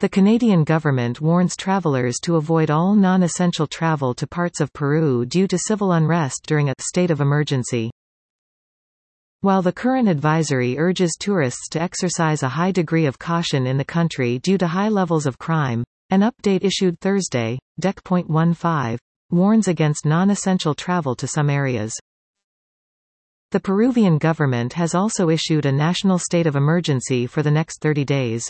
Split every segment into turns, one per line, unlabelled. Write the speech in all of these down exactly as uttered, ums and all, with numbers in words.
The Canadian government warns travelers to avoid all non-essential travel to parts of Peru due to civil unrest during a state of emergency. While the current advisory urges tourists to exercise a high degree of caution in the country due to high levels of crime, an update issued Thursday, D E C point fifteen, warns against non-essential travel to some areas. The Peruvian government has also issued a national state of emergency for the next thirty days.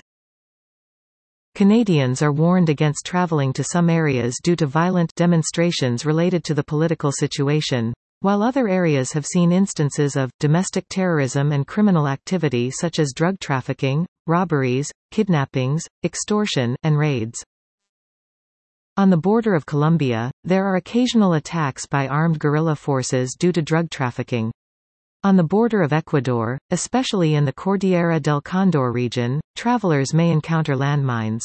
Canadians are warned against traveling to some areas due to violent demonstrations related to the political situation, while other areas have seen instances of domestic terrorism and criminal activity such as drug trafficking, robberies, kidnappings, extortion, and raids. On the border of Colombia, there are occasional attacks by armed guerrilla forces due to drug trafficking. On the border of Ecuador, especially in the Cordillera del Condor region, travelers may encounter landmines.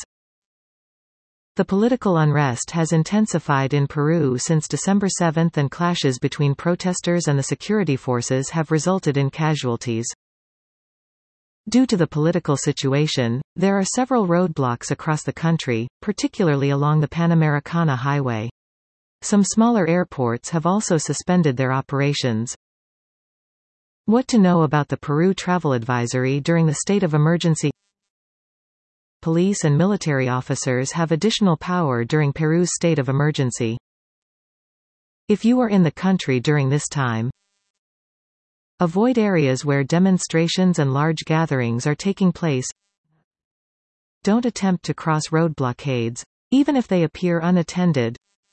The political unrest has intensified in Peru since December seventh, and clashes between protesters and the security forces have resulted in casualties. Due to the political situation, there are several roadblocks across the country, particularly along the Panamericana Highway. Some smaller airports have also suspended their operations. What to know about the Peru travel advisory during the state of emergency? Police and military officers have additional power during Peru's state of emergency. If you are in the country during this time, avoid areas where demonstrations and large gatherings are taking place. Don't attempt to cross road blockades, even if they appear unattended.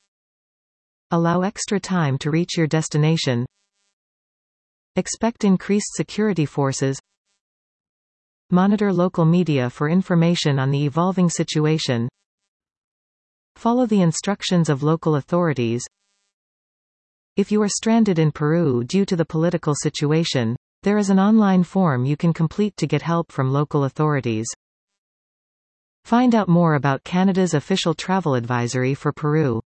Allow extra time to reach your destination. Expect increased security forces. Monitor local media for information on the evolving situation. Follow the instructions of local authorities. If you are stranded in Peru due to the political situation, there is an online form you can complete to get help from local authorities. Find out more about Canada's official travel advisory for Peru.